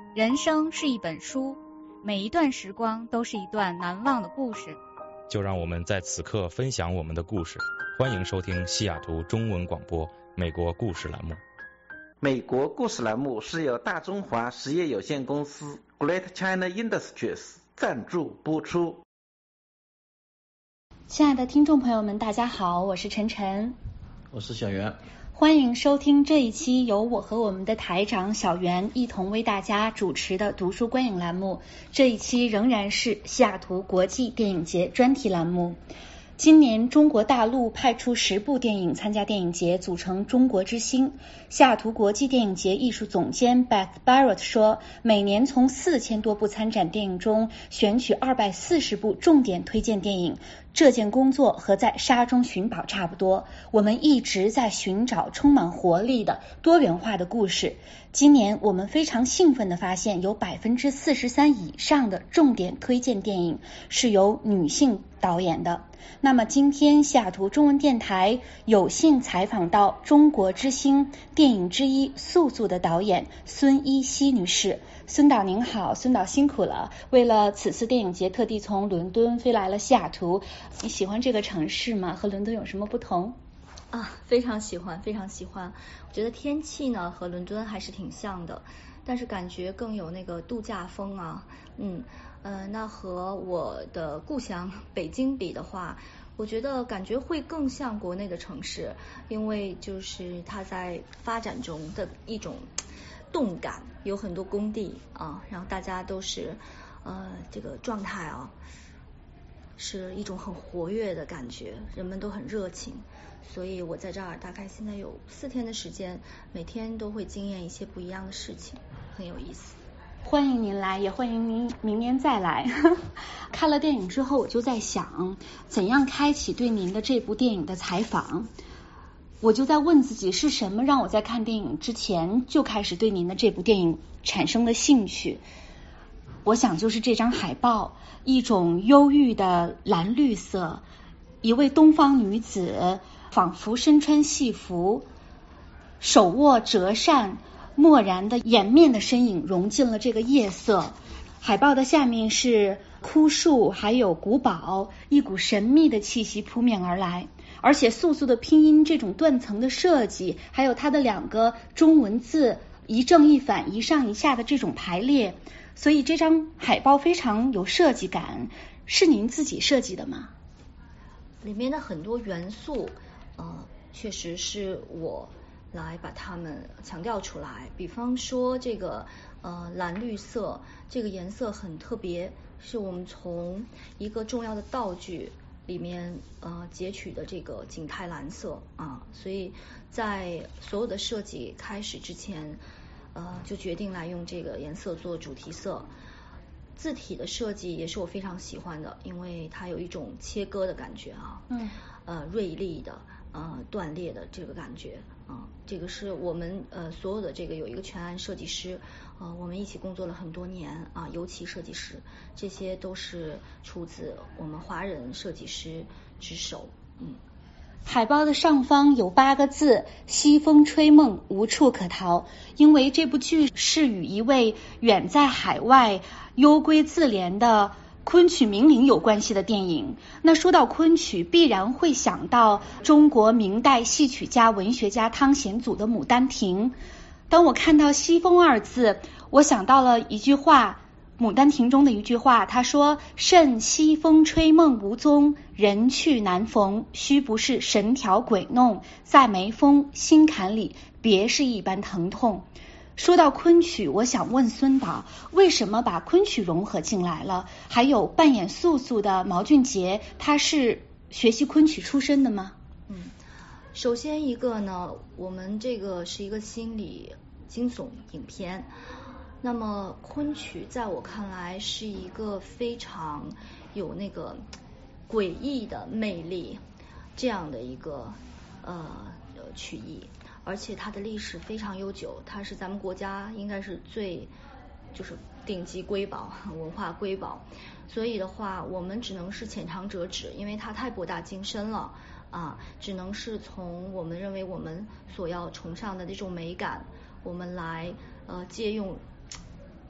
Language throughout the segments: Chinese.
人生是一本书，每一段时光都是一段难忘的故事。 就让我们在此刻分享我们的故事。欢迎收听西雅图中文广播美国故事栏目。 美国故事栏目是由大中华实业有限公司 Great China Industries 赞助播出。 亲爱的听众朋友们，大家好，我是晨晨， 我是小袁， 欢迎收听这一期由我和我们的台长小袁一同为大家主持的读书观影栏目。这一期仍然是西雅图国际电影节专题栏目。今年中国大陆派出10部电影参加电影节，组成中国之星。西雅图国际电影节艺术总监 Beth Barrett 说，每年从4000多部参展电影中选取240部重点推荐电影，这件工作和在沙中寻宝差不多。我们一直在寻找充满活力的多元化的故事。今年我们非常兴奋地发现，有43%以上的重点推荐电影是由女性导演的。那么今天西雅图中文电台有幸采访到中国之星电影之一《素素》的导演孙一希女士。孙导您好，孙导辛苦了，为了此次电影节特地从伦敦飞来了西雅图。你喜欢这个城市吗？和伦敦有什么不同？ 非常喜欢，非常喜欢。我觉得天气呢和伦敦还是挺像的，但是感觉更有那个度假风啊。那和我的故乡北京比的话，我觉得感觉会更像国内的城市，因为就是它在发展中的一种动感，有很多工地啊，然后大家都是这个状态啊，是一种很活跃的感觉，人们都很热情。所以我在这儿大概现在有4天的时间，每天都会经验一些不一样的事情，很有意思。 欢迎您来，也欢迎您明年再来。看了电影之后，我就在想，怎样开启对您的这部电影的采访。我就在问自己，是什么让我在看电影之前就开始对您的这部电影产生了兴趣？我想就是这张海报，一种忧郁的蓝绿色，一位东方女子仿佛身穿戏服，手握折扇，漠然的掩面的身影融进了这个夜色。海报的下面是枯树，还有古堡，一股神秘的气息扑面而来。而且素素的拼音这种断层的设计，还有它的2个中文字一正一反，一上一下的这种排列，所以这张海报非常有设计感。是您自己设计的吗？ 里面的很多元素确实是我来把它们强调出来。比方说这个蓝绿色，这个颜色很特别，是我们从一个重要的道具里面截取的这个景泰蓝色啊，所以在所有的设计开始之前就决定来用这个颜色做主题色。字体的设计也是我非常喜欢的，因为它有一种切割的感觉啊，锐利的断裂的这个感觉啊，这个是我们所有的这个有一个全案设计师我们一起工作了很多年啊，油漆设计师，这些都是出自我们华人设计师之手。 海报的上方有8个字，西风吹梦，无处可逃。因为这部剧是与一位远在海外幽归自怜的昆曲名伶有关系的电影。那说到昆曲，必然会想到中国明代戏曲家文学家汤显祖的《牡丹亭》。当我看到西风2字，我想到了一句话，《牡丹亭》中的一句话，他说：甚西风吹梦无踪，人去难逢，须不是神调鬼弄，在眉峰心坎里，别是一般疼痛。说到昆曲，我想问孙导，为什么把昆曲融合进来了？还有扮演素素的毛俊杰，他是学习昆曲出身的吗？ 首先一个呢，我们这个是一个心理惊悚影片，那么昆曲在我看来是一个非常有那个诡异的魅力这样的一个曲艺，而且它的历史非常悠久，它是咱们国家应该是最就是顶级瑰宝，文化瑰宝。所以的话，我们只能是浅尝辄止，因为它太博大精深了只能是从我们认为我们所要崇尚的这种美感，我们来借用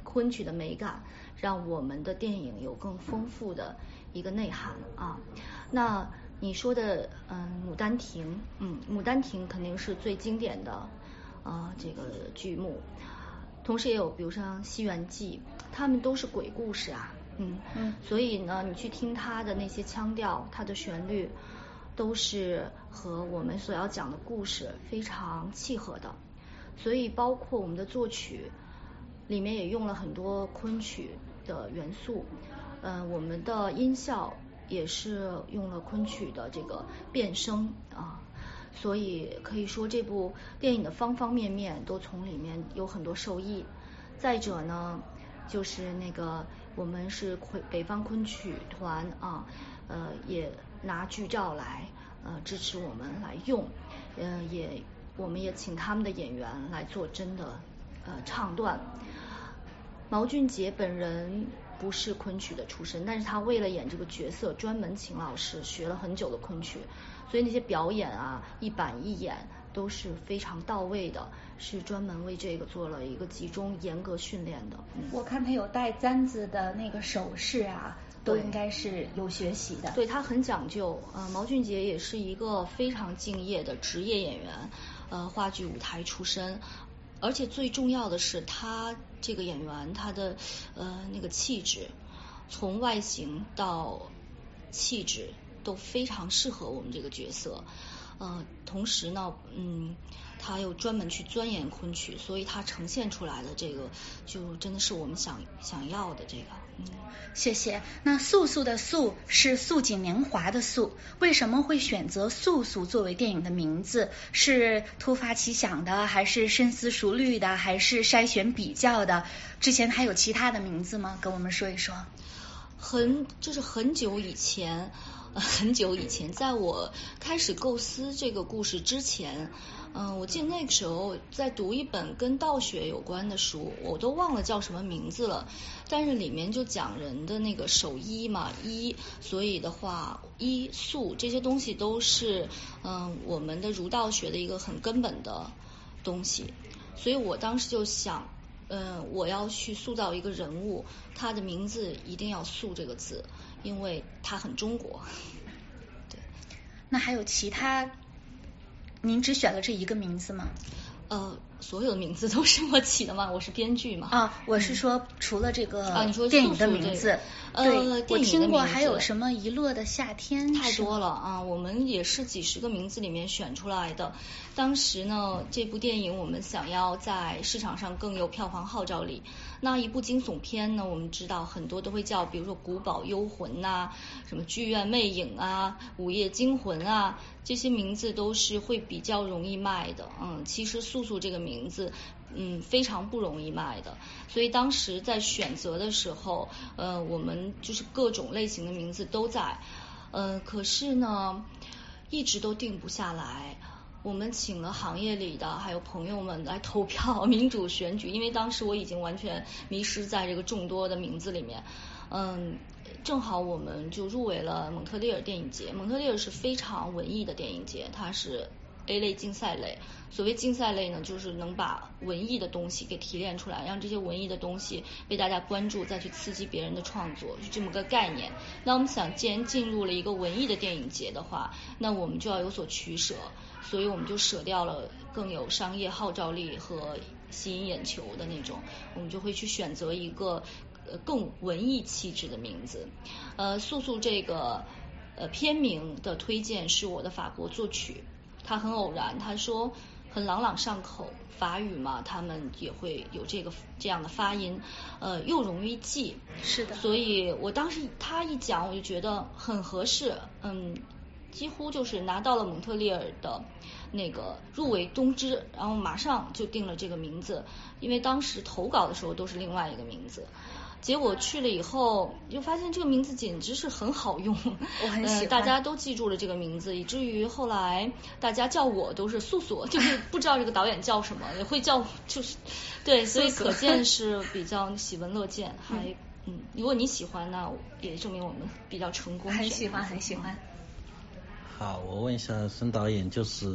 昆曲的美感，让我们的电影有更丰富的一个内涵啊。那你说的牡丹亭，牡丹亭肯定是最经典的这个剧目，同时也有比如像西园记，他们都是鬼故事啊，所以呢你去听它的那些腔调，它的旋律都是和我们所要讲的故事非常契合的，所以包括我们的作曲里面也用了很多昆曲的元素，我们的音效也是用了昆曲的这个变声啊，所以可以说这部电影的方方面面都从里面有很多受益。再者呢，就是那个我们是北方昆曲团啊，也拿剧照来支持我们来用，我们也请他们的演员来做真的唱段。毛俊杰本人不是昆曲的出身，但是他为了演这个角色专门请老师学了很久的昆曲，所以那些表演啊一板一眼都是非常到位的，是专门为这个做了一个集中严格训练的。 我看他有带簪子的那个手势啊，都应该是有学习的。 对，他很讲究。毛俊杰也是一个非常敬业的职业演员，话剧舞台出身。而且最重要的是，他这个演员他的那个气质，从外形到气质都非常适合我们这个角色。同时呢，他又专门去钻研昆曲，所以他呈现出来的这个就真的是我们想要的这个。 谢谢。那素素的素是素锦年华的素，为什么会选择素素作为电影的名字？是突发奇想的，还是深思熟虑的，还是筛选比较的？之前还有其他的名字吗？跟我们说一说。 就是很久以前，在我开始构思这个故事之前，我记得那个时候在读一本跟道学有关的书，我都忘了叫什么名字了，但是里面就讲人的那个守医嘛，所以的话医素这些东西都是我们的儒道学的一个很根本的东西，所以我当时就想我要去塑造一个人物，他的名字一定要素这个字，因为他很中国。对。 那还有其他？您只选了这一个名字吗？ 所有的名字都是我起的吗？我是编剧嘛。 我是说除了这个你说电影的名字，对，我听过还有什么遗落的夏天， 太多了啊！我们也是几十个名字里面选出来的。当时呢，这部电影我们想要在市场上更有票房号召力。那一部惊悚片呢，我们知道很多都会叫，比如说古堡幽魂啊，什么剧院魅影啊，午夜惊魂啊，这些名字都是会比较容易卖的。其实素素这个名字非常不容易卖的，所以当时在选择的时候，我们就是各种类型的名字都在，可是呢一直都定不下来。我们请了行业里的还有朋友们来投票，民主选举，因为当时我已经完全迷失在这个众多的名字里面。正好我们就入围了蒙特利尔电影节。蒙特利尔是非常文艺的电影节，它是 A 类竞赛类。所谓竞赛类呢，就是能把文艺的东西给提炼出来，让这些文艺的东西被大家关注，再去刺激别人的创作，是这么个概念。那我们想，既然进入了一个文艺的电影节的话，那我们就要有所取舍，所以我们就舍掉了更有商业号召力和吸引眼球的那种，我们就会去选择一个更文艺气质的名字。素素这个片名的推荐是我的法国作曲，他很偶然，他说很朗朗上口，法语嘛，他们也会有这样的发音，又容易记。 是的。 所以我当时他一讲，我就觉得很合适，几乎就是拿到了蒙特利尔的那个入围通知，然后马上就定了这个名字，因为当时投稿的时候都是另外一个名字。结果去了以后，就发现这个名字简直是很好用， 我很喜欢， 大家都记住了这个名字，以至于后来大家叫我都是素素，就是不知道这个导演叫什么，也会叫就是对，所以可见是比较喜闻乐见，还如果你喜欢，那也证明我们比较成功。 很喜欢，很喜欢。 好，我问一下孙导演，就是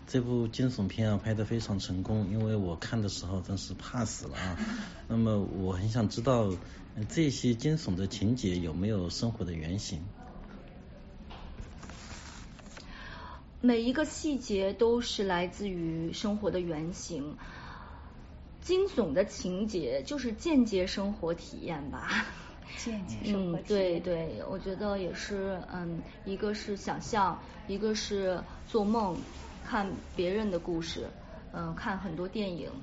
这部惊悚片啊拍得非常成功，因为我看的时候真是怕死了啊。那么我很想知道这些惊悚的情节有没有生活的原型？ 每一个细节都是来自于生活的原型。惊悚的情节就是间接生活体验吧。 间接生活体验。 对对，我觉得也是，一个是想象，一个是做梦，看别人的故事，看很多电影，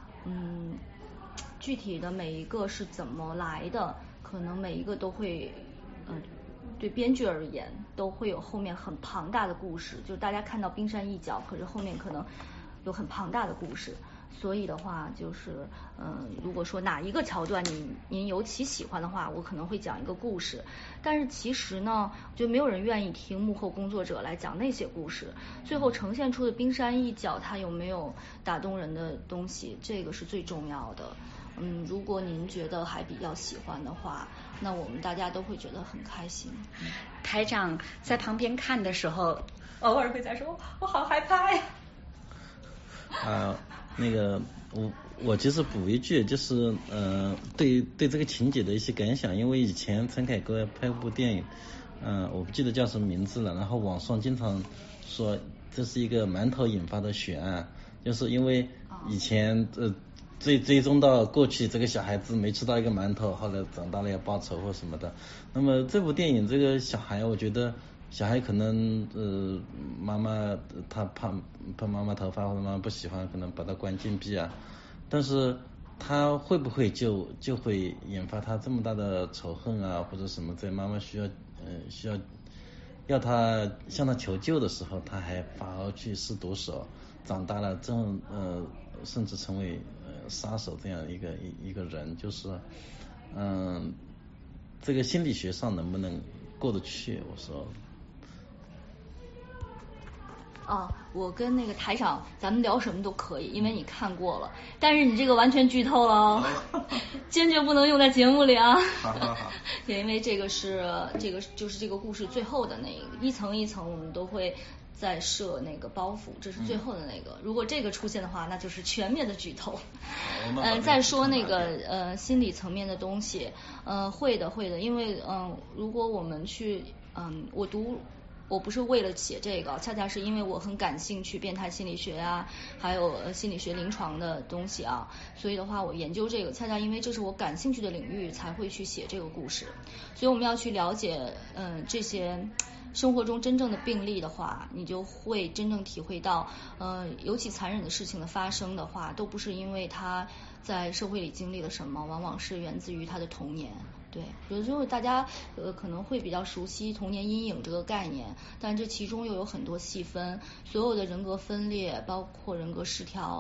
具体的每一个是怎么来的，可能每一个都会，对编剧而言都会有后面很庞大的故事，就是大家看到冰山一角，可是后面可能有很庞大的故事。所以的话就是，如果说哪一个桥段您尤其喜欢的话，我可能会讲一个故事。但是其实呢，就没有人愿意听幕后工作者来讲那些故事。最后呈现出的冰山一角，它有没有打动人的东西，这个是最重要的。如果您觉得还比较喜欢的话，那我们大家都会觉得很开心。 台长在旁边看的时候，偶尔会在说，我好害怕呀。 那个我其实补一句，就是对这个情节的一些感想，因为以前陈凯歌拍部电影，我不记得叫什么名字了，然后网上经常说这是一个馒头引发的血案，就是因为以前追踪到过去这个小孩子没吃到一个馒头，后来长大了要报仇或什么的。那么这部电影这个小孩，我觉得小孩可能妈妈他怕妈妈头发或者妈妈不喜欢，可能把他关禁闭啊，但是他会不会就会引发他这么大的仇恨啊，或者什么，在妈妈需要要他向他求救的时候，他还反而去施毒手，长大了甚至成为杀手这样一个人，就是这个心理学上能不能过得去？我说。 我跟那个台长咱们聊什么都可以，因为你看过了，但是你这个完全剧透了哦，坚决不能用在节目里啊。好。因为这个就是这个故事最后的那个一层一层，我们都会再设那个包袱，这是最后的那个。如果这个出现的话，那就是全面的剧透。再说那个心理层面的东西，会的，因为如果我们去我不是为了写这个，恰恰是因为我很感兴趣变态心理学啊，还有心理学临床的东西啊，所以的话我研究这个，恰恰因为这是我感兴趣的领域才会去写这个故事。所以我们要去了解这些生活中真正的病例的话，你就会真正体会到尤其残忍的事情的发生的话，都不是因为他在社会里经历了什么，往往是源自于他的童年。对，有时候大家可能会比较熟悉童年阴影这个概念，但这其中又有很多细分，所有的人格分裂，包括人格失调，%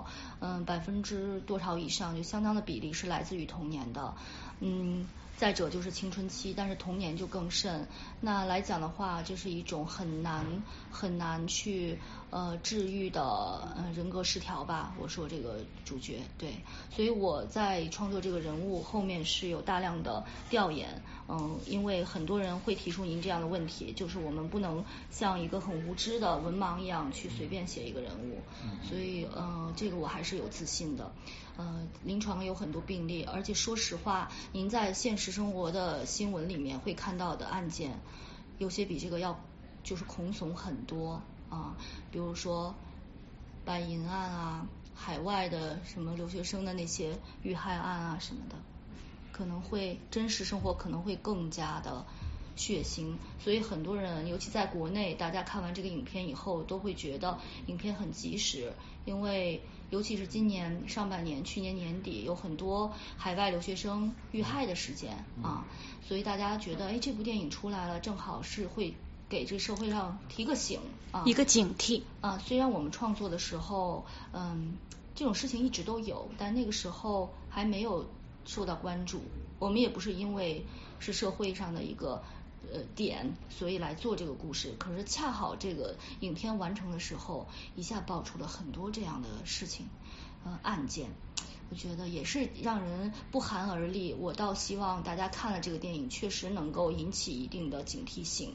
多少以上，就相当的比例是来自于童年的。再者就是青春期，但是童年就更甚。那来讲的话，这是一种很难去治愈的人格失调吧。我说这个主角，对，所以我在创作这个人物后面是有大量的调研。因为很多人会提出您这样的问题，就是我们不能像一个很无知的文盲一样去随便写一个人物，所以这个我还是有自信的。临床有很多病例，而且说实话，您在现实生活的新闻里面会看到的案件，有些比这个要就是恐悚很多啊，比如说白银案啊，海外的什么留学生的那些遇害案啊什么的，可能会真实生活可能会更加的血腥，所以很多人尤其在国内，大家看完这个影片以后都会觉得影片很及时，因为尤其是今年上半年去年年底有很多海外留学生遇害的事件啊，所以大家觉得这部电影出来了，正好是会给这社会上提个醒啊， 一个警惕啊。虽然我们创作的时候这种事情一直都有，但那个时候还没有受到关注，我们也不是因为是社会上的一个点所以来做这个故事，可是恰好这个影片完成的时候，一下爆出了很多这样的事情案件，我觉得也是让人不寒而栗。我倒希望大家看了这个电影确实能够引起一定的警惕性。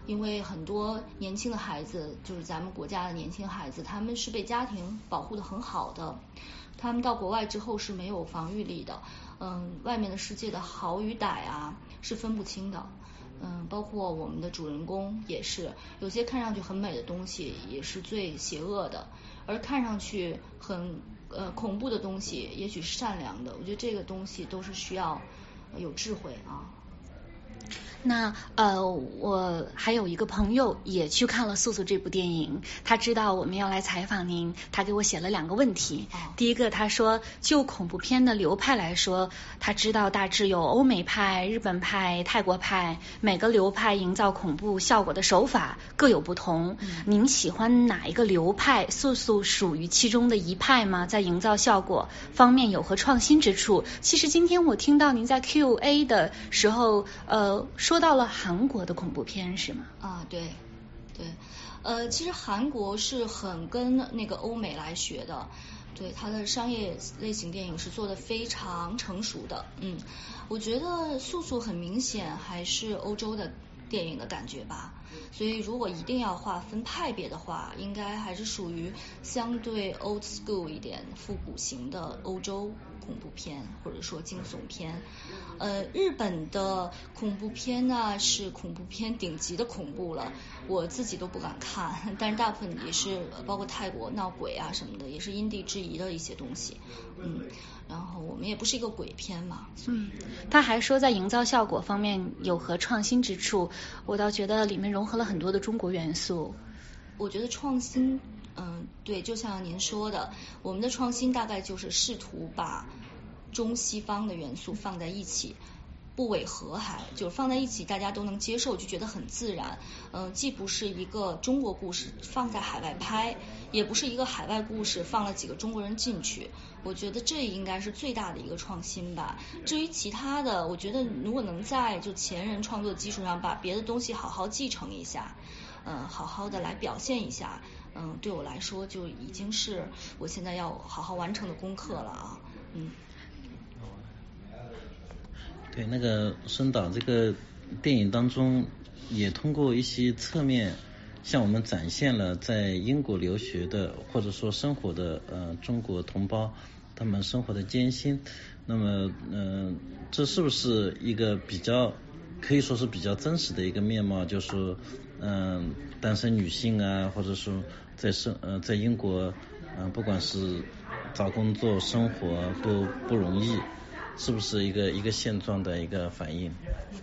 因为很多年轻的孩子，就是咱们国家的年轻孩子，他们是被家庭保护得很好的，他们到国外之后是没有防御力的，外面的世界的好与歹啊是分不清的，包括我们的主人公也是，有些看上去很美的东西也是最邪恶的，而看上去很恐怖的东西也许是善良的，我觉得这个东西都是需要有智慧啊。 那我还有一个朋友也去看了《素素》这部电影，他知道我们要来采访您，他给我写了2个问题。第一个，他说就恐怖片的流派来说，他知道大致有欧美派、日本派、泰国派，每个流派营造恐怖效果的手法各有不同。您喜欢哪一个流派？素素属于其中的一派吗？在营造效果方面有何创新之处？其实今天我听到您在 Q&A 的时候说到了韩国的恐怖片是吗？ 对，其实韩国是很跟那个欧美来学的，对，它的商业类型电影是做的非常成熟的，我觉得素素很明显还是欧洲的电影的感觉吧，所以如果一定要划分派别的话，应该还是属于相对 old school 一点复古型的欧洲恐怖片或者说惊悚片。日本的恐怖片呢是恐怖片顶级的恐怖了，我自己都不敢看，但是大部分也是包括泰国闹鬼啊什么的，也是因地制宜的一些东西。然后我们也不是一个鬼片嘛。 他还说在营造效果方面有何创新之处，我倒觉得里面融合了很多的中国元素。 我觉得创新对，就像您说的，我们的创新大概就是试图把中西方的元素放在一起，不违和，还就是放在一起大家都能接受，就觉得很自然。既不是一个中国故事放在海外拍，也不是一个海外故事放了几个中国人进去，我觉得这应该是最大的一个创新吧。至于其他的，我觉得如果能在就前人创作的基础上把别的东西好好继承一下，好好的来表现一下，对我来说就已经是我现在要好好完成的功课了啊。 对，那个孙导这个电影当中也通过一些侧面向我们展现了在英国留学的或者说生活的中国同胞他们生活的艰辛。那么这是不是一个比较可以说是比较真实的一个面貌，就是说单身女性啊，或者说在英国不管是找工作生活都不容易，是不是一个现状的一个反应？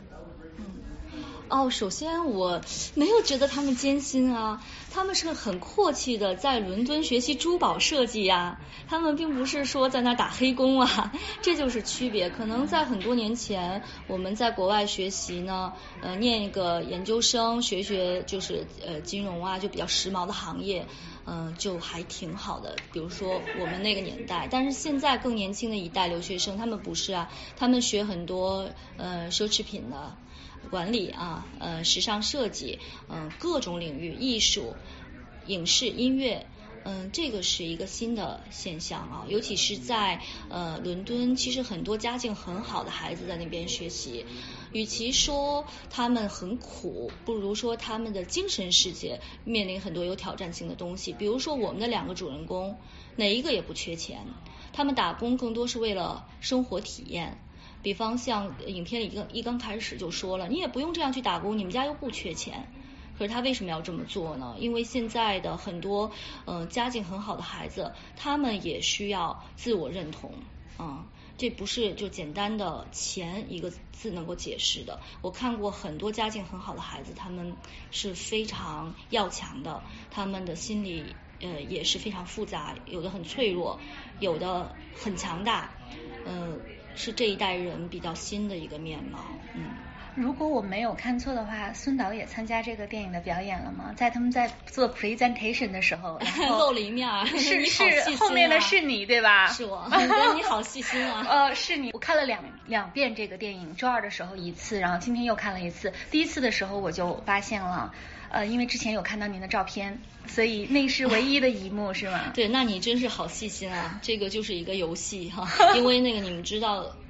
首先我没有觉得他们艰辛啊，他们是很阔气的在伦敦学习珠宝设计啊，他们并不是说在那打黑工啊，这就是区别。可能在很多年前我们在国外学习呢，念一个研究生学就是金融啊，就比较时髦的行业，就还挺好的，比如说我们那个年代。但是现在更年轻的一代留学生他们不是啊，他们学很多奢侈品的管理啊，时尚设计，各种领域，艺术、影视、音乐，这个是一个新的现象啊，尤其是在伦敦，其实很多家境很好的孩子在那边学习，与其说他们很苦，不如说他们的精神世界面临很多有挑战性的东西。比如说我们的2个主人公，哪一个也不缺钱，他们打工更多是为了生活体验。比方像影片里一刚开始就说了，你也不用这样去打工，你们家又不缺钱。可是他为什么要这么做呢？因为现在的很多家境很好的孩子，他们也需要自我认同这不是就简单的钱一个字能够解释的。我看过很多家境很好的孩子，他们是非常要强的，他们的心理也是非常复杂，有的很脆弱，有的很强大，是这一代人比较新的一个面貌。 如果我没有看错的话，孙导也参加这个电影的表演了吗？在他们在做 presentation 的时候露了一面是后面的是你对吧？ 是我，你好细心啊。是你，我看了两遍这个电影，周二的时候一次，然后今天又看了一次。第一次的时候我就发现了，因为之前有看到您的照片，所以那是唯一的一幕是吗？ 对，那你真是好细心啊，这个就是一个游戏哈，因为那个你们知道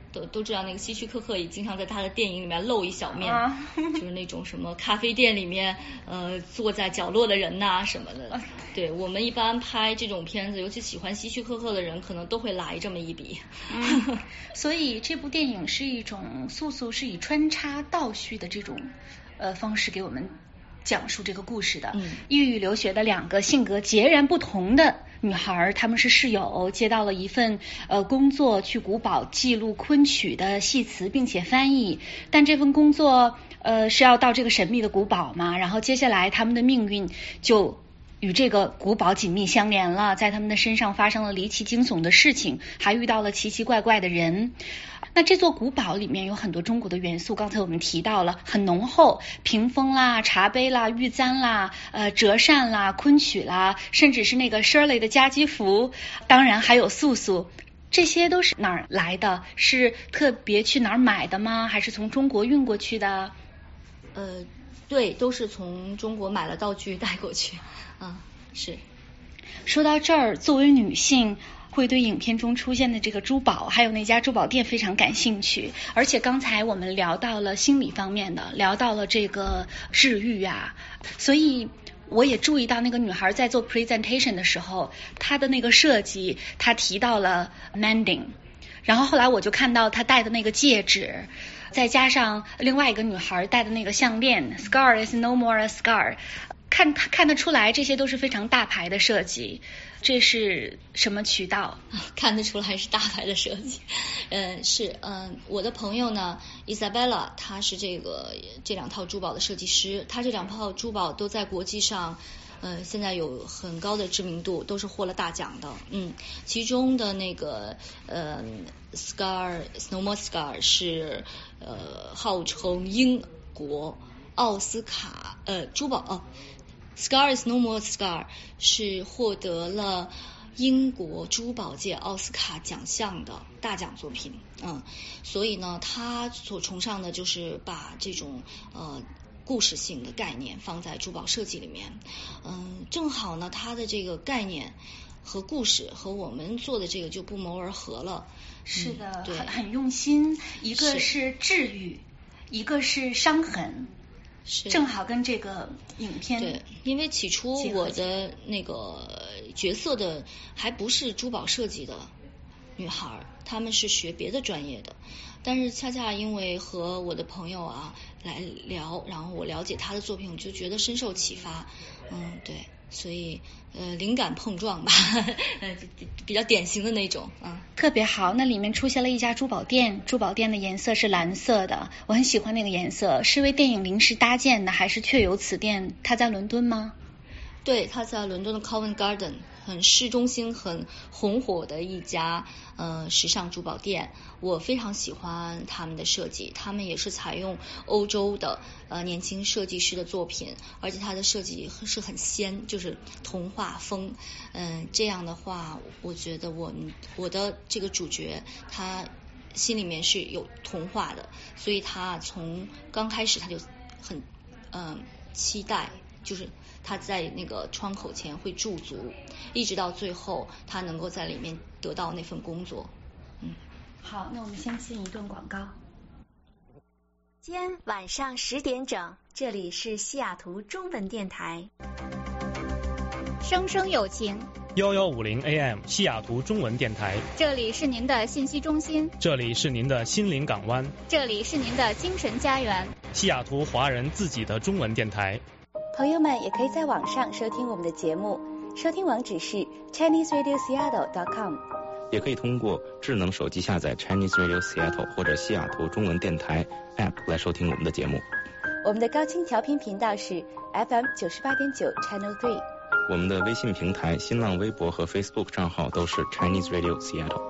都知道那个希区柯克也经常在他的电影里面露一小面，就是那种什么咖啡店里面坐在角落的人呐什么的。对，我们一般拍这种片子，尤其喜欢希区柯克的人，可能都会来这么一笔。 所以这部电影是一种素素是以穿插倒叙的这种方式给我们讲述这个故事的。异域留学的两个性格截然不同的女孩，她们是室友，接到了一份工作，去古堡记录昆曲的戏词并且翻译，但这份工作是要到这个神秘的古堡嘛，然后接下来她们的命运就与这个古堡紧密相连了，在他们的身上发生了离奇惊悚的事情，还遇到了奇奇怪怪的人。那这座古堡里面有很多中国的元素，刚才我们提到了很浓厚，屏风啦、茶杯啦、玉簪啦、折扇啦、昆曲啦，甚至是那个 Shirley 的家居服，当然还有素素。这些都是哪儿来的？是特别去哪儿买的吗？还是从中国运过去的？ 对，都是从中国买了道具带过去。是。 说到这儿，作为女性，会对影片中出现的这个珠宝还有那家珠宝店非常感兴趣，而且刚才我们聊到了心理方面的，聊到了这个治愈啊，所以我也注意到那个女孩在做 presentation 的时候，她的那个设计，她提到了 mending， 然后后来我就看到她戴的那个戒指，再加上另外一个女孩戴的那个项链 Scar is no more a scar， 看得出来这些都是非常大牌的设计。这是什么渠道？ 看得出来是大牌的设计。我的朋友呢 Isabella， 她是这两套珠宝的设计师，她这两套珠宝都在国际上现在有很高的知名度，都是获了大奖的。其中的那个Scar No More Scar 是号称英国奥斯卡珠宝Scar is No More Scar 是获得了英国珠宝界奥斯卡奖项的大奖作品。所以呢，他所崇尚的就是把这种故事性的概念放在珠宝设计里面。正好呢，他的这个概念和故事和我们做的这个就不谋而合了。 是的，很用心，一个是治愈，一个是伤痕。正好跟这个影片对，因为起初我的那个角色的还不是珠宝设计的女孩，她们是学别的专业的，但是恰恰因为和我的朋友来聊，然后我了解她的作品，我就觉得深受启发。对，所以灵感碰撞吧，比较典型的那种。 特别好。那里面出现了一家珠宝店，珠宝店的颜色是蓝色的，我很喜欢那个颜色。是为电影临时搭建的，还是确有此店？它在伦敦吗？ 对，它在伦敦的 Covent Garden， 很市中心很红火的一家时尚珠宝店。我非常喜欢他们的设计，他们也是采用欧洲的年轻设计师的作品，而且它的设计是很仙，就是童话风。这样的话，我觉得我的这个主角他心里面是有童话的，所以他从刚开始他就很期待，就是他在那个窗口前会驻足，一直到最后他能够在里面得到那份工作。 好，那我们先进一段广告。 今天晚上10点整，这里是西雅图中文电台。 声声有情 1150 AM 西雅图中文电台， 这里是您的信息中心， 这里是您的心灵港湾， 这里是您的精神家园， 西雅图华人自己的中文电台。 朋友们也可以在网上收听我们的节目，收听网址是 ChineseRadioSeattle.com， 也可以通过智能手机下载 Chinese Radio Seattle 或者西雅图中文电台 App 来收听我们的节目。 我们的高清调频频道是 FM 98.9 Channel 3。 我们的微信平台、新浪微博和 Facebook 账号都是 Chinese Radio Seattle。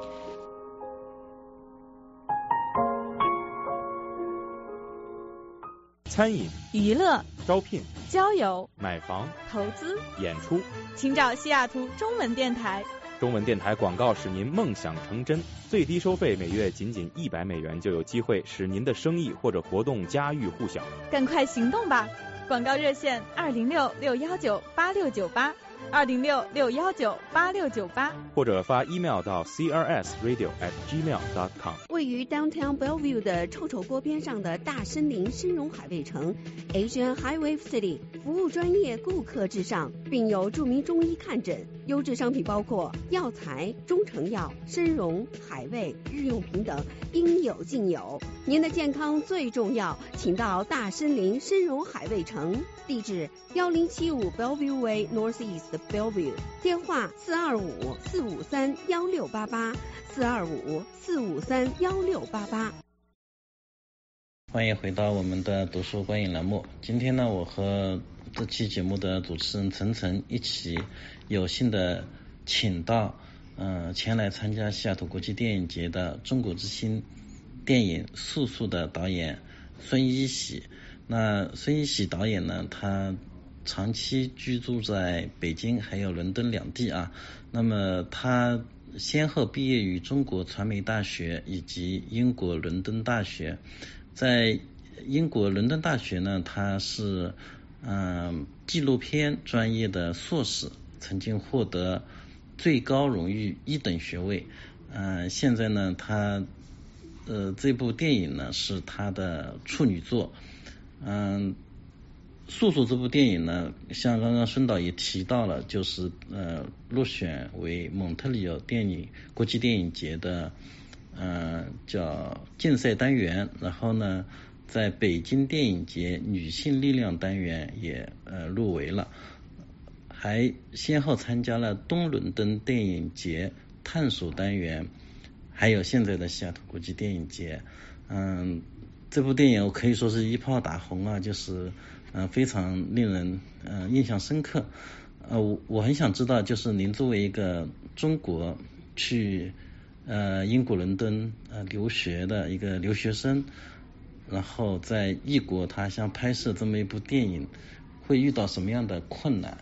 餐饮、 娱乐、 招聘、 交友、 买房、 投资、 演出， 请找西雅图中文电台。 中文电台广告使您梦想成真，最低收费每月仅$100就有机会使您的生意或者活动家喻户晓。 赶快行动吧！广告热线206-619-8698 206-619-8698， 或者发 email 到 crsradio@gmail.com。 位于 Downtown Bellevue 的臭臭锅边上的大森林深融海味城 Asian Highway City， 服务专业，顾客至上，并有著名中医看诊。优质商品包括药材、中成药、参茸、海味、日用品等，应有尽有。您的健康最重要，请到大森林深融海味城，地址1075 Bellevue Way Northeast Bellevue， 电话425-453-1688 425-453-1688。 欢迎回到我们的读书观影栏目。今天呢，我和这期节目的主持人陈晨一起有幸的请到前来参加西雅图国际电影节的中国之星电影《素素》的导演孙一喜。那孙一喜导演呢，他长期居住在北京还有伦敦两地啊。那么他先后毕业于中国传媒大学以及英国伦敦大学。在英国伦敦大学呢，他是纪录片专业的硕士，曾经获得最高荣誉1等学位。现在呢，他这部电影呢是他的处女作。素素这部电影呢，像刚刚孙导也提到了，就是入选为蒙特利尔国际电影节的叫竞赛单元，然后呢在北京电影节女性力量单元也入围了，还先后参加了东伦敦电影节探索单元，还有现在的西雅图国际电影节。这部电影我可以说是一炮打红啊，就是非常令人印象深刻。我很想知道，就是您作为一个中国去英国伦敦留学的一个留学生，然后在异国他乡拍摄这么一部电影，会遇到什么样的困难？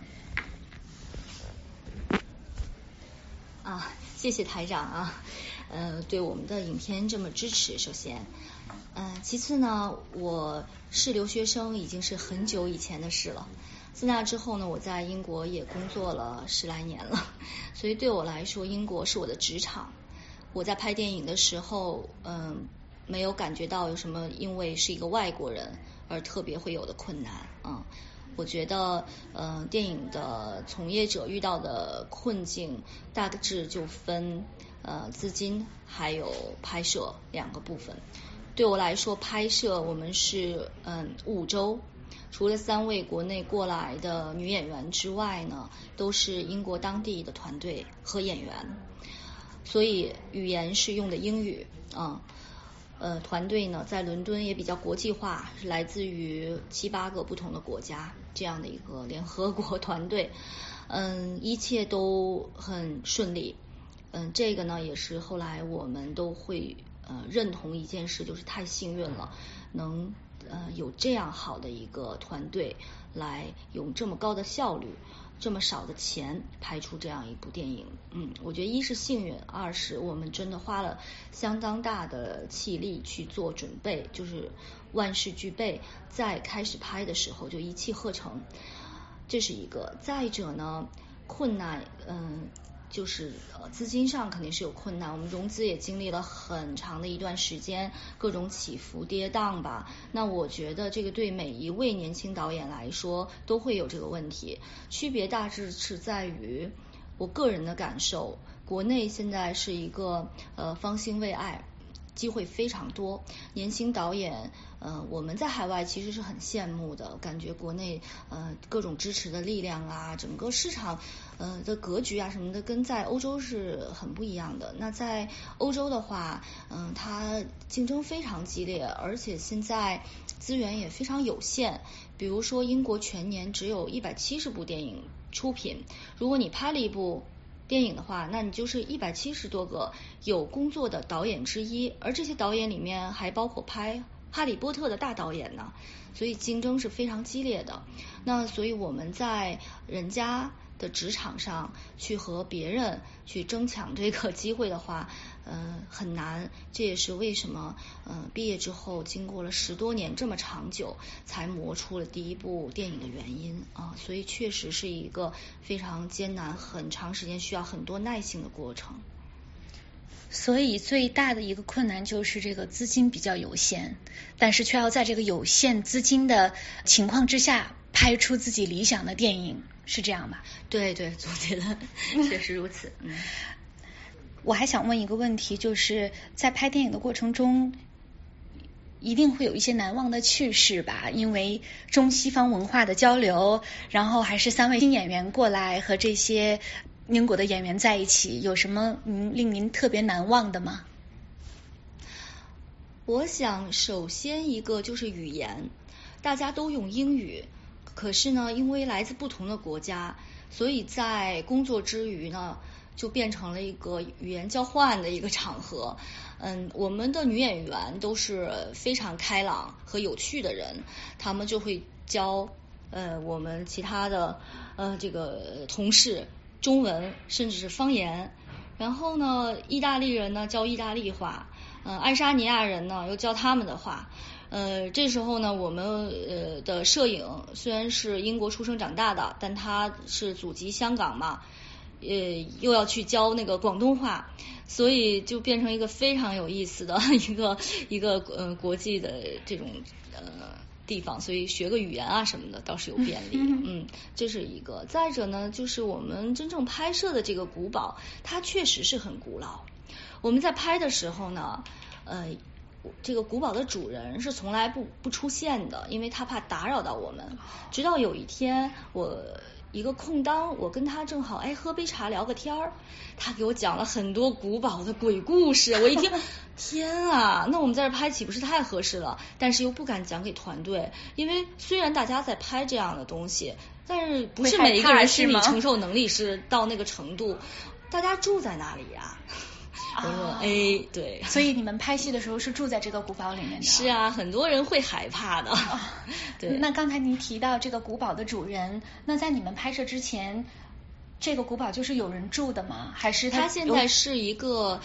谢谢台长啊，对我们的影片这么支持，首先。其次呢，我是留学生已经是很久以前的事了。自那之后呢，我在英国也工作了10来年了，所以对我来说，英国是我的职场。我在拍电影的时候，没有感觉到有什么因为是一个外国人而特别会有的困难。我觉得电影的从业者遇到的困境大致就分资金还有拍摄2个部分。对我来说，拍摄我们是5周，除了3位国内过来的女演员之外呢，都是英国当地的团队和演员，所以语言是用的英语团队呢在伦敦也比较国际化，是来自于7、8个不同的国家这样的一个联合国团队。一切都很顺利。这个呢也是后来我们都会认同一件事，就是太幸运了，能有这样好的一个团队来用这么高的效率，这么少的钱拍出这样一部电影。我觉得一是幸运，二是我们真的花了相当大的气力去做准备，就是万事俱备，在开始拍的时候就一气呵成，这是一个。再者呢，困难就是资金上肯定是有困难，我们融资也经历了很长的一段时间，各种起伏跌宕吧。那我觉得这个对每一位年轻导演来说都会有这个问题，区别大致是在于我个人的感受，国内现在是一个方兴未艾，机会非常多，年轻导演我们在海外其实是很羡慕的，感觉国内各种支持的力量啊，整个市场的格局啊什么的跟在欧洲是很不一样的。那在欧洲的话它竞争非常激烈，而且现在资源也非常有限，比如说英国全年只有170部电影出品，如果你拍了一部电影的话，那你就是170多个有工作的导演之一，而这些导演里面还包括拍哈利波特的大导演呢，所以竞争是非常激烈的。那所以我们在人家的职场上去和别人去争抢这个机会的话，很难。这也是为什么毕业之后经过了10多年这么长久才磨出了第一部电影的原因啊。所以确实是一个非常艰难、很长时间需要很多耐心的过程。 所以最大的一个困难就是这个资金比较有限，但是却要在这个有限资金的情况之下拍出自己理想的电影，是这样吧？ 对对，总结的确实如此。 我还想问一个问题，就是在拍电影的过程中一定会有一些难忘的趣事吧？因为中西方文化的交流，然后还是3位新演员过来和这些英国的演员在一起，有什么令您特别难忘的吗？ 我想首先一个就是语言，大家都用英语，可是呢因为来自不同的国家，所以在工作之余呢就变成了一个语言交换的一个场合。我们的女演员都是非常开朗和有趣的人，他们就会教我们其他的这个同事中文甚至是方言，然后呢意大利人呢教意大利话，爱沙尼亚人呢又教他们的话。这时候呢我们的摄影虽然是英国出生长大的，但他是祖籍香港嘛，又要去教那个广东话，所以就变成一个非常有意思的一个国际的这种地方，所以学个语言啊什么的倒是有便利。这是一个。再者呢就是我们真正拍摄的这个古堡它确实是很古老，我们在拍的时候呢这个古堡的主人是从来不出现的，因为他怕打扰到我们。直到有一天我一个空档，我跟他正好喝杯茶聊个天儿，他给我讲了很多古堡的鬼故事。我一听天啊，那我们在这拍岂不是太合适了？但是又不敢讲给团队，因为虽然大家在拍这样的东西，但是不是每一个人心理承受能力是到那个程度。大家住在哪里呀？我说对， 所以你们拍戏的时候是住在这个古堡里面的？ 是啊，很多人会害怕的。对。 那刚才您提到这个古堡的主人，那在你们拍摄之前，这个古堡就是有人住的吗？还是它现在是一个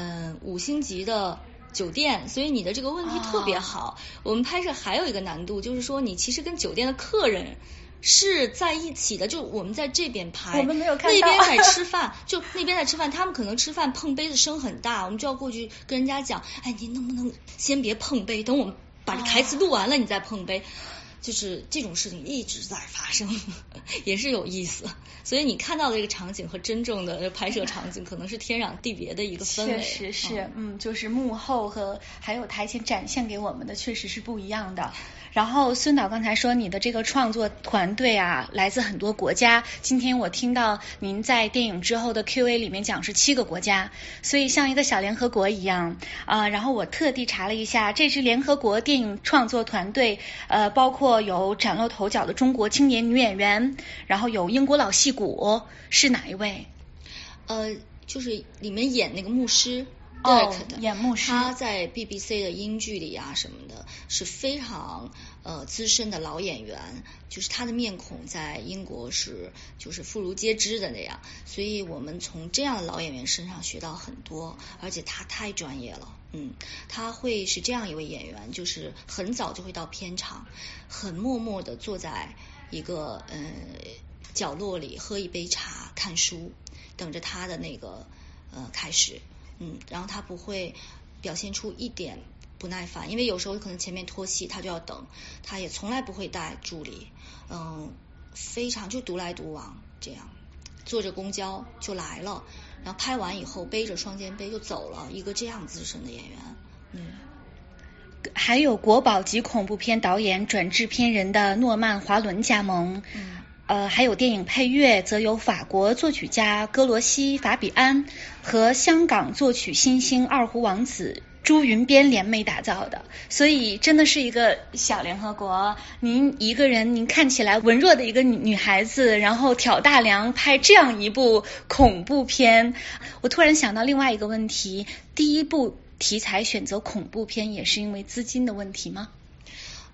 5星级的酒店，所以你的这个问题特别好。我们拍摄还有一个难度，就是说你其实跟酒店的客人是在一起的，就我们在这边拍， 我们没有看到那边在吃饭，就那边在吃饭，他们可能吃饭碰杯子声很大，我们就要过去跟人家讲，您能不能先别碰杯，等我们把这台词录完了你再碰杯。就是这种事情一直在发生，也是有意思。所以你看到的这个场景和真正的拍摄场景可能是天壤地别的一个氛围。 确实是，就是幕后和还有台前展现给我们的确实是不一样的。然后孙导刚才说你的这个创作团队啊来自很多国家，今天我听到您在电影之后的 Q&A 里面讲是7个国家，所以像一个小联合国一样然后我特地查了一下，这支联合国电影创作团队包括有崭露头角的中国青年女演员，然后有英国老戏骨，是哪一位？ 就是里面演那个牧师演牧师， 他在 BBC 的英剧里啊什么的是非常资深的老演员，就是他的面孔在英国是就是妇孺皆知的那样，所以我们从这样的老演员身上学到很多，而且他太专业了。他会是这样一位演员，就是很早就会到片场，很默默的坐在一个角落里喝一杯茶看书，等着他的那个开始。然后他不会表现出一点不耐烦，因为有时候可能前面拖戏他就要等，他也从来不会带助理，非常就独来独往这样，坐着公交就来了，然后拍完以后背着双肩背就走了，一个这样资深的演员。 还有国宝级恐怖片导演转制片人的诺曼·华伦加盟。还有电影配乐则由法国作曲家戈罗西·法比安和香港作曲新星二胡王子朱云边联袂打造的，所以真的是一个小联合国。您一个人，您看起来文弱的一个女孩子，然后挑大梁拍这样一部恐怖片，我突然想到另外一个问题，第一部题材选择恐怖片也是因为资金的问题吗？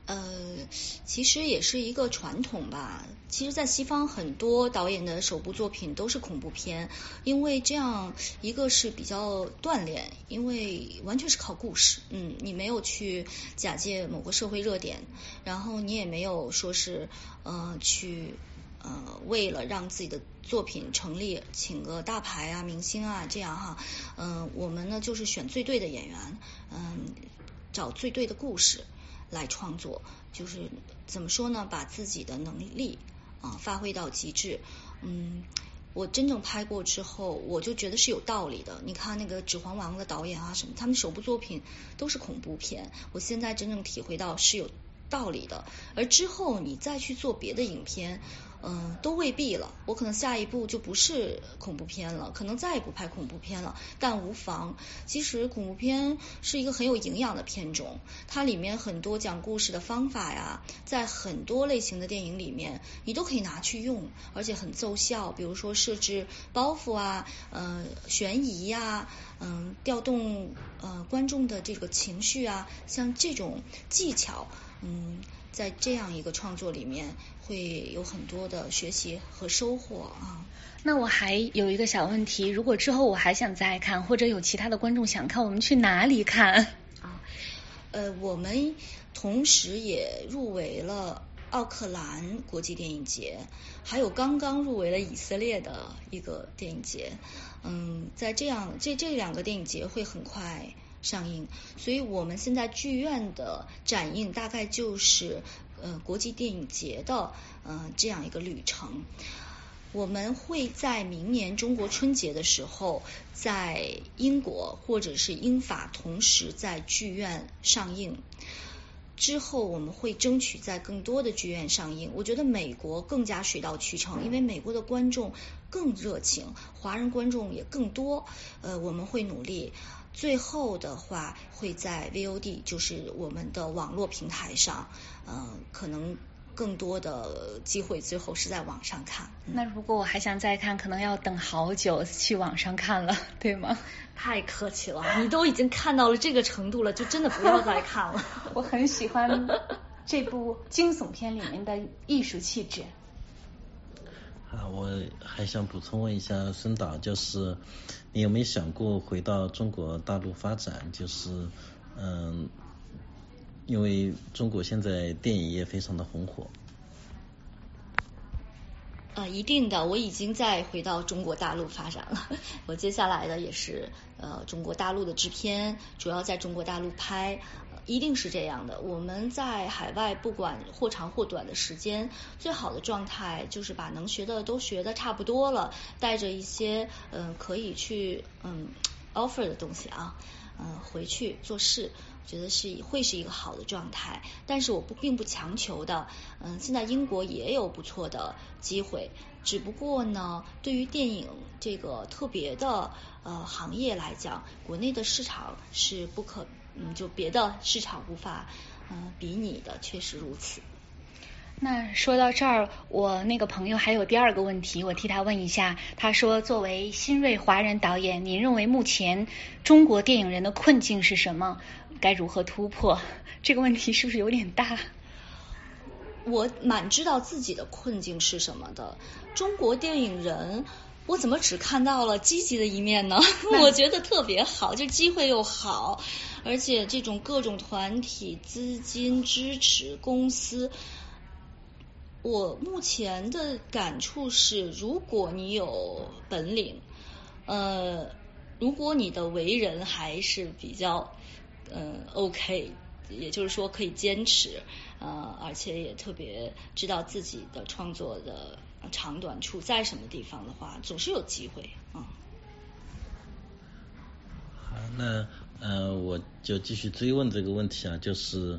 其实也是一个传统吧。其实，在西方很多导演的首部作品都是恐怖片，因为这样一个是比较锻炼，因为完全是靠故事，你没有去假借某个社会热点，然后你也没有说是为了让自己的作品成立，请个大牌啊、明星啊这样哈，我们呢就是选最对的演员，找最对的故事来创作，就是怎么说呢，把自己的能力发挥到极致。我真正拍过之后，我就觉得是有道理的。你看那个《指环王》的导演啊什么，他们首部作品都是恐怖片，我现在真正体会到是有道理的。而之后你再去做别的影片，都未必了。我可能下一部就不是恐怖片了，可能再也不拍恐怖片了，但无妨。其实恐怖片是一个很有营养的片种，它里面很多讲故事的方法呀，在很多类型的电影里面你都可以拿去用，而且很奏效。比如说设置包袱啊，悬疑呀，调动观众的这个情绪啊，像这种技巧，在这样一个创作里面会有很多的学习和收获啊。 那我还有一个小问题，如果之后我还想再看，或者有其他的观众想看，我们去哪里看？ 我们同时也入围了奥克兰国际电影节，还有刚刚入围了以色列的一个电影节。在这两个电影节会很快上映，所以我们现在剧院的展映大概就是国际电影节的这样一个旅程。我们会在明年中国春节的时候，在英国或者是英法同时在剧院上映。之后我们会争取在更多的剧院上映。我觉得美国更加水到渠成，因为美国的观众更热情，华人观众也更多。我们会努力。最后的话会在 VOD， 就是我们的网络平台上，可能更多的机会最后是在网上看。 那如果我还想再看，可能要等好久去网上看了，对吗？ 太客气了，你都已经看到了这个程度了，就真的不要再看了。 我很喜欢这部惊悚片里面的艺术气质。 我还想补充问一下孙导，就是你有没有想过回到中国大陆发展？就是因为中国现在电影业非常的红火。 一定的，我已经在回到中国大陆发展了。我接下来的也是中国大陆的制片，主要在中国大陆拍，一定是这样的。我们在海外不管或长或短的时间，最好的状态就是把能学的都学的差不多了，带着一些可以去offer 的东西啊，回去做事。觉得会是一个好的状态，但是我并不强求的。现在英国也有不错的机会，只不过呢，对于电影这个特别的行业来讲，国内的市场是就别的市场无法比拟的，确实如此。 那说到这儿，我那个朋友还有第二个问题，我替他问一下。他说，作为新锐华人导演，你认为目前中国电影人的困境是什么？该如何突破？这个问题是不是有点大？ 我蛮知道自己的困境是什么的。中国电影人，我怎么只看到了积极的一面呢？我觉得特别好，就机会又好，而且这种各种团体、资金支持、公司。我目前的感触是，如果你有本领，如果你的为人还是比较OK， 也就是说可以坚持，而且也特别知道自己的创作的长短处在什么地方的话，总是有机会啊。 好，那我就继续追问这个问题啊，就是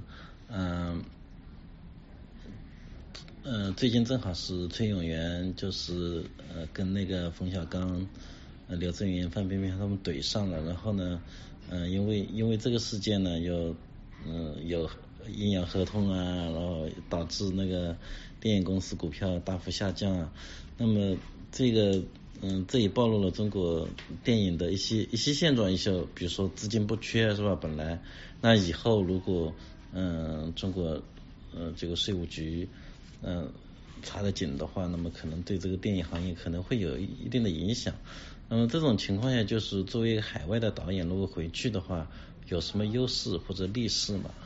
最近正好是崔永元就是跟那个冯小刚、刘震云、范冰冰他们怼上了，然后呢，因为这个事件呢，有阴阳合同啊，然后导致那个电影公司股票大幅下降啊，那么这个这也暴露了中国电影的一些现状，比如说资金不缺是吧？本来那以后如果中国这个税务局查的紧的话，那么可能对这个电影行业可能会有一定的影响。那么这种情况下，就是作为海外的导演，如果回去的话，有什么优势或者劣势吗？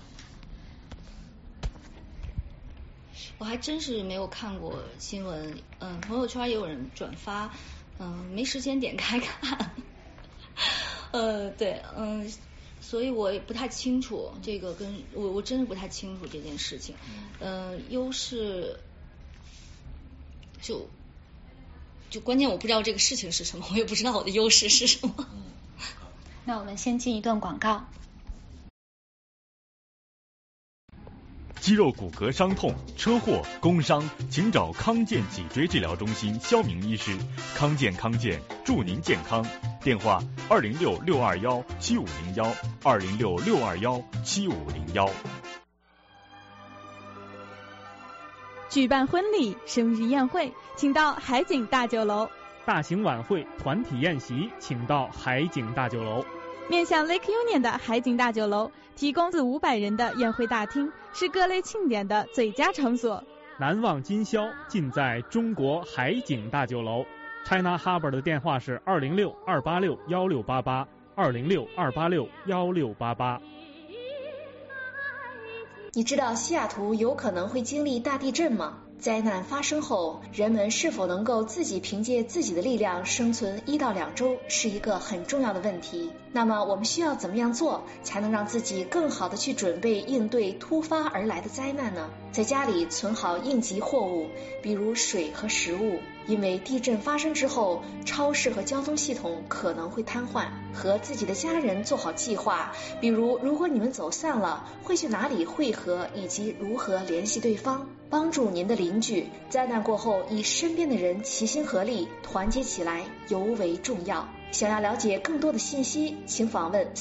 我还真是没有看过新闻，朋友圈也有人转发，没时间点开看。对，所以我也不太清楚这个，跟我真的不太清楚这件事情。优势就关键我不知道这个事情是什么，我也不知道我的优势是什么。 那我们先进一段广告。 肌肉骨骼伤痛、车祸、工伤，请找康健脊椎治疗中心肖明医师。康健祝您健康。电话206-621-7501，206-621-7501。 举办婚礼、生日宴会，请到海景大酒楼； 大型晚会、团体宴席，请到海景大酒楼。 面向 Lake Union 的海景大酒楼提供400-500人的宴会大厅，是各类庆典的最佳场所。 难忘今宵尽在中国海景大酒楼。China Harbour 的电话是206-286-1688，206-286-1688。 你知道西雅图有可能会经历大地震吗？灾难发生后，人们是否能够自己凭借自己的力量生存1到2周，是一个很重要的问题。那么我们需要怎么样做，才能让自己更好的去准备应对突发而来的灾难呢？在家里存好应急货物，比如水和食物，因为地震发生之后，超市和交通系统可能会瘫痪。和自己的家人做好计划，比如如果你们走散了，会去哪里汇合，以及如何联系对方。帮助您的邻居，灾难过后与身边的人齐心合力，团结起来尤为重要。想要了解更多的信息，请访问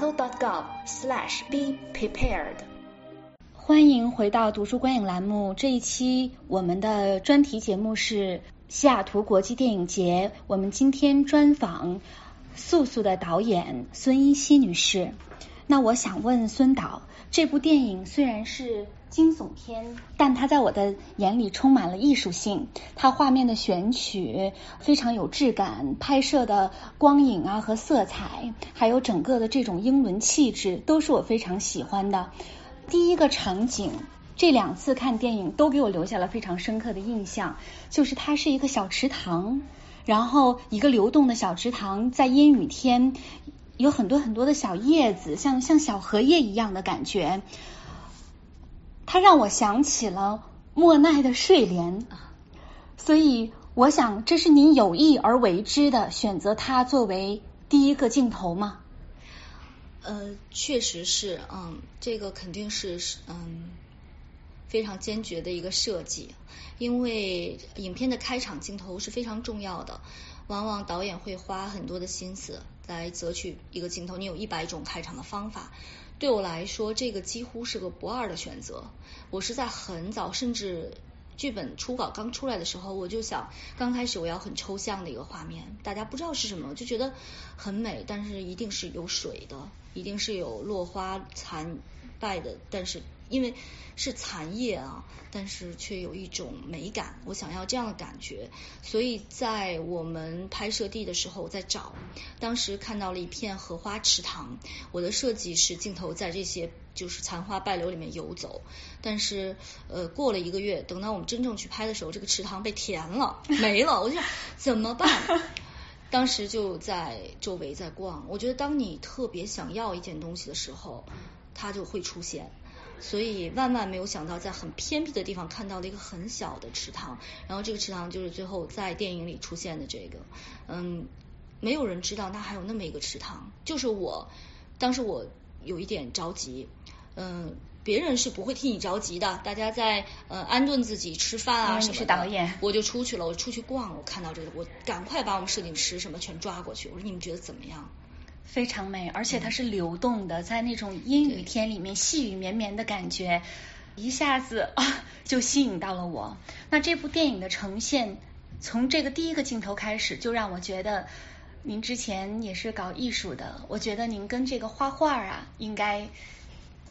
seattle.gov/be-prepared。 欢迎回到读书观影栏目，这一期我们的专题节目是西雅图国际电影节。我们今天专访素素的导演孙一希女士。那我想问孙导，这部电影虽然是惊悚片，但它在我的眼里充满了艺术性，它画面的选取非常有质感，拍摄的光影啊和色彩，还有整个的这种英伦气质，都是我非常喜欢的。第一个场景，这2次看电影都给我留下了非常深刻的印象，就是它是一个小池塘，然后一个流动的小池塘，在阴雨天有很多很多的小叶子，像小荷叶一样的感觉。它让我想起了莫奈的睡莲，所以我想这是您有意而为之的选择它作为第一个镜头吗？ 确实是，这个肯定是非常坚决的一个设计，因为影片的开场镜头是非常重要的，往往导演会花很多的心思来择取一个镜头，你有100种开场的方法。对我来说，这个几乎是个不二的选择。我是在很早，甚至剧本初稿刚出来的时候，我就想，刚开始我要很抽象的一个画面，大家不知道是什么，就觉得很美，但是一定是有水的，一定是有落花残败的，但是因为是残叶啊，但是却有一种美感，我想要这样的感觉。所以在我们拍摄地的时候，我在找，当时看到了一片荷花池塘，我的设计是镜头在这些就是残花败柳里面游走，但是过了1个月，等到我们真正去拍的时候，这个池塘被填了，没了，我就想怎么办？当时就在周围在逛，我觉得当你特别想要一件东西的时候，它就会出现。所以万万没有想到，在很偏僻的地方看到了一个很小的池塘，然后这个池塘就是最后在电影里出现的这个，没有人知道那还有那么一个池塘，就是我，当时我有一点着急，别人是不会替你着急的，大家在安顿自己吃饭啊什么的。 你是导演， 我就出去了，我出去逛，我看到这个，我赶快把我们摄影师什么全抓过去，我说你们觉得怎么样？ 非常美，而且它是流动的，在那种阴雨天里面细雨绵绵的感觉，一下子就吸引到了我。那这部电影的呈现，从这个第一个镜头开始，就让我觉得您之前也是搞艺术的，我觉得您跟这个画画啊，应该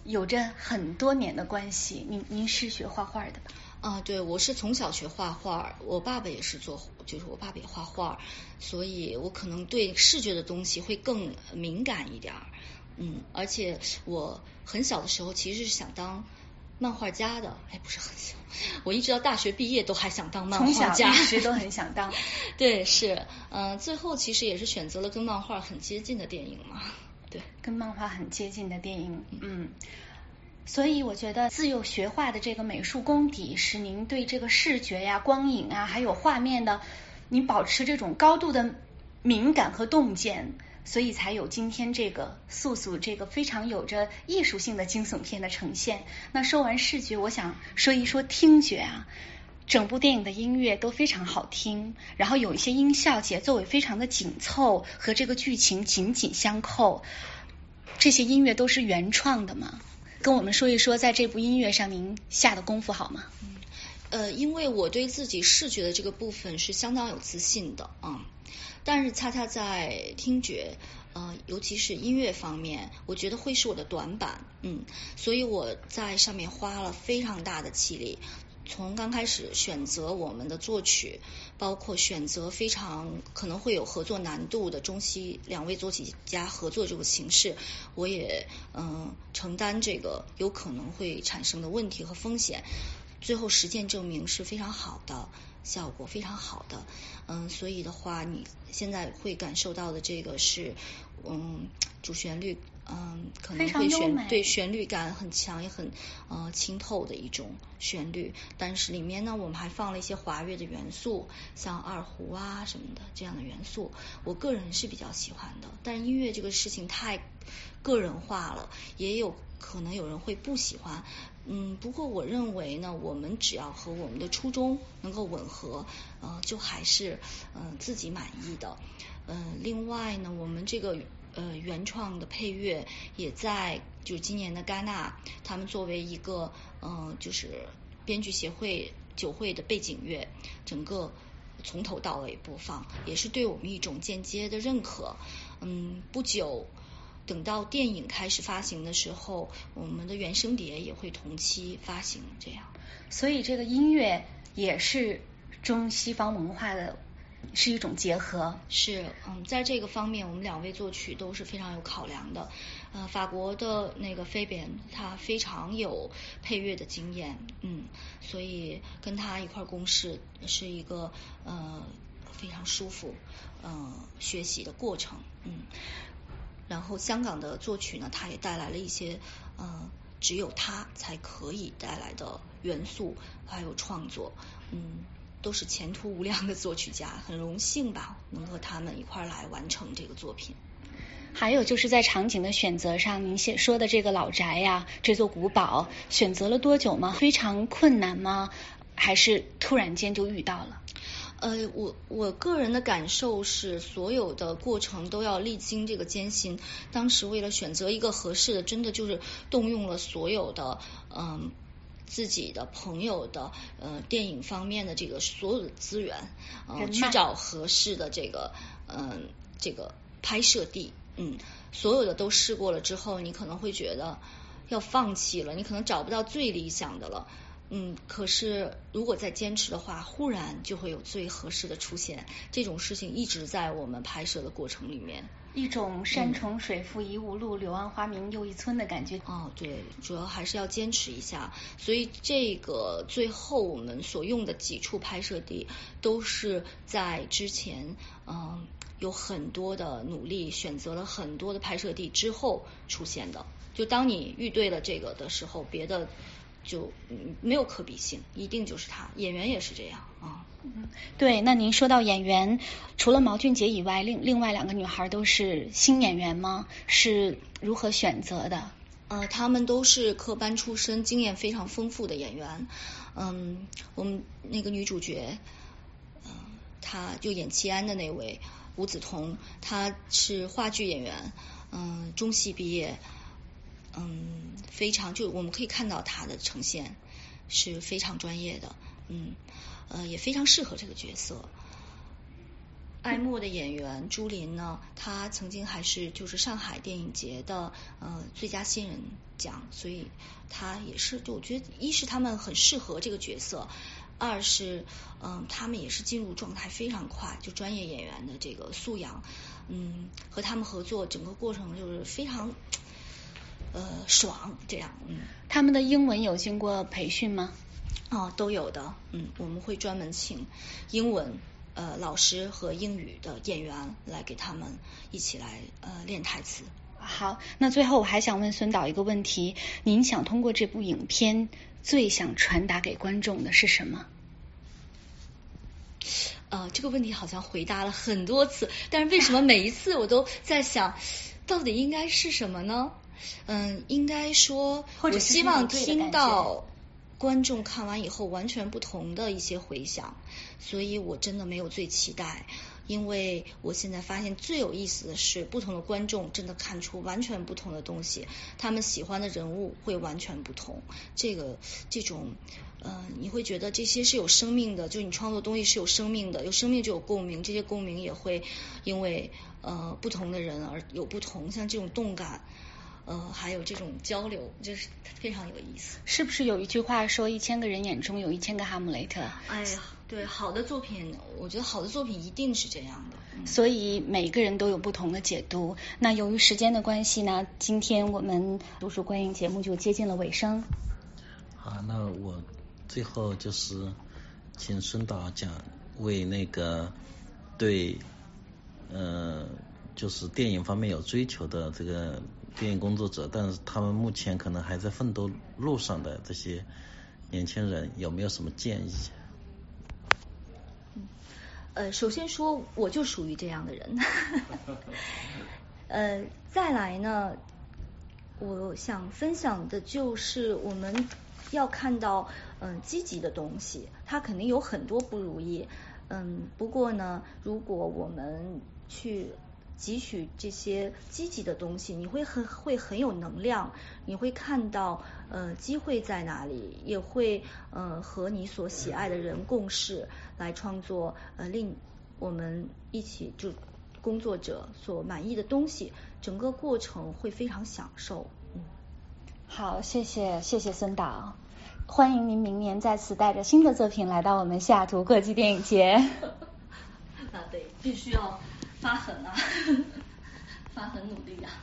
有着很多年的关系。您是学画画的吧？ 对，我是从小学画画，我爸爸也是就是我爸爸也画画，所以我可能对视觉的东西会更敏感一点。而且我很小的时候其实是想当漫画家的，不是很小，我一直到大学毕业都还想当漫画家， 从小一直都很想当。 对，是，最后其实也是选择了跟漫画很接近的电影嘛。对， 跟漫画很接近的电影。所以我觉得自幼学画的这个美术功底，使您对这个视觉呀、光影啊，还有画面的，你保持这种高度的敏感和洞见，所以才有今天这个素素这个非常有着艺术性的惊悚片的呈现。那说完视觉，我想说一说听觉啊。整部电影的音乐都非常好听，然后有一些音效节奏也非常的紧凑，和这个剧情紧紧相扣。这些音乐都是原创的吗？跟我们说一说，在这部音乐上您下的功夫好吗？ 因为我对自己视觉的这个部分是相当有自信的但是恰恰在听觉尤其是音乐方面，我觉得会是我的短板所以我在上面花了非常大的气力，从刚开始选择我们的作曲，包括选择非常可能会有合作难度的中西两位作曲家合作这个形式，我也承担这个有可能会产生的问题和风险，最后实践证明是非常好的，效果非常好的所以的话你现在会感受到的这个是主旋律可能会对旋律感很强，也很清透的一种旋律，但是里面呢我们还放了一些华乐的元素，像二胡啊什么的这样的元素，我个人是比较喜欢的。但是音乐这个事情太个人化了，也有可能有人会不喜欢不过我认为呢，我们只要和我们的初衷能够吻合就还是自己满意的另外呢，我们这个原创的配乐也在就是今年的戛纳，他们作为一个就是编剧协会酒会的背景乐，整个从头到尾播放，也是对我们一种间接的认可不久等到电影开始发行的时候，我们的原声碟也会同期发行这样。 所以这个音乐也是中西方文化的是一种结合。 是在这个方面我们两位作曲都是非常有考量的法国的那个菲扁他非常有配乐的经验所以跟他一块共事是一个非常舒服学习的过程然后香港的作曲呢，他也带来了一些只有他才可以带来的元素还有创作都是前途无量的作曲家，很荣幸吧能和他们一块来完成这个作品。 还有就是在场景的选择上，您说的这个老宅呀，这座古堡，选择了多久吗？非常困难吗？还是突然间就遇到了？ 我个人的感受是，所有的过程都要历经这个艰辛。当时为了选择一个合适的，真的就是动用了所有的自己的朋友的电影方面的这个所有的资源去找合适的这个拍摄地所有的都试过了之后，你可能会觉得要放弃了，你可能找不到最理想的了可是如果再坚持的话，忽然就会有最合适的出现。这种事情一直在我们拍摄的过程里面， 一种山重水复疑无路，柳暗花明又一村的感觉。 对，主要还是要坚持一下。所以这个最后我们所用的几处拍摄地都是在之前有很多的努力，选择了很多的拍摄地之后出现的。就当你遇对了这个的时候，别的就没有可比性，一定就是他。演员也是这样对，那您说到演员，除了毛俊杰以外，另外两个女孩都是新演员吗？是如何选择的？ 她们都是科班出身，经验非常丰富的演员。我们那个女主角，她就演齐安的那位吴梓彤，她是话剧演员，中戏毕业。非常就我们可以看到他的呈现是非常专业的，也非常适合这个角色。 爱默的演员朱琳呢，她曾经还是就是上海电影节的最佳新人奖，所以她也是，就我觉得一是他们很适合这个角色，二是他们也是进入状态非常快，就专业演员的这个素养，和他们合作整个过程就是非常爽这样。 他们的英文有经过培训吗？ 都有的，我们会专门请英文老师和英语的演员来给他们一起来练台词。 好，那最后我还想问孙导一个问题，您想通过这部影片最想传达给观众的是什么？ 这个问题好像回答了很多次，但是为什么每一次我都在想，到底应该是什么呢？应该说，我希望听到观众看完以后完全不同的一些回响，所以我真的没有最期待，因为我现在发现最有意思的是，不同的观众真的看出完全不同的东西，他们喜欢的人物会完全不同，这种你会觉得这些是有生命的，就是你创作的东西是有生命的，有生命就有共鸣，这些共鸣也会因为不同的人而有不同，像这种动感。还有这种交流，就是非常有意思。 是不是有一句话说1000个人眼中有1000个哈姆雷特？ 哎呀，对，好的作品，我觉得好的作品一定是这样的。 所以每个人都有不同的解读。那由于时间的关系呢，今天我们读书观影节目就接近了尾声。 好，那我最后就是请孙导讲为那个对就是电影方面有追求的这个电影工作者，但是他们目前可能还在奋斗路上的这些年轻人，有没有什么建议？ 首先说，我就属于这样的人。再来呢，我想分享的就是我们要看到积极的东西，它肯定有很多不如意，不过呢，如果我们去汲取这些积极的东西，你会很有能量，你会看到机会在哪里，也会和你所喜爱的人共事来创作令我们一起就工作者所满意的东西，整个过程会非常享受。 好，谢谢孙导，欢迎您明年再次带着新的作品来到我们西雅图国际电影节。 那对，必须要发狠啊，发狠努力啊。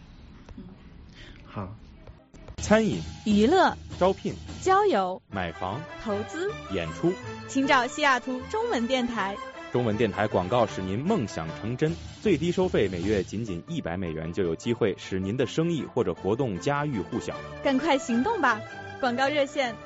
好。 餐饮、 娱乐、 招聘、 交友、 买房、 投资、 演出， 请找西雅图中文电台。 中文电台广告使您梦想成真，最低收费每月仅$100就有机会使您的生意或者活动家喻户晓。 赶快行动吧！广告热线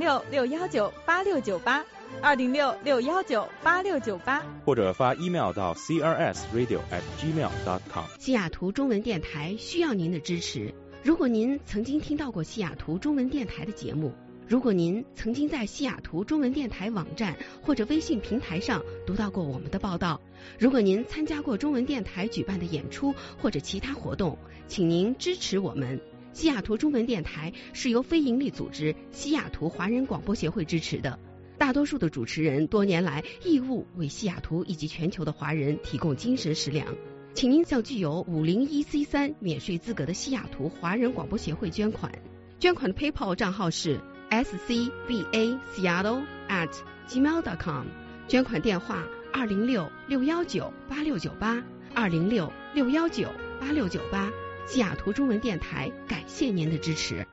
206-619-8698，206-619-8698， 或者发 email 到 crsradio@gmail.com。 西雅图中文电台需要您的支持。如果您曾经听到过西雅图中文电台的节目，如果您曾经在西雅图中文电台网站或者微信平台上读到过我们的报道，如果您参加过中文电台举办的演出或者其他活动，请您支持我们。西雅图中文电台是由非营利组织西雅图华人广播协会支持的，大多数的主持人多年来义务为西雅图以及全球的华人提供精神食粮。请您向具有501C3免税资格的西雅图华人广播协会捐款，捐款的 PayPal 账号是scbaseattle@gmail.com， 捐款电话206-619-8698， 206-619-8698。西雅图中文电台感谢您的支持。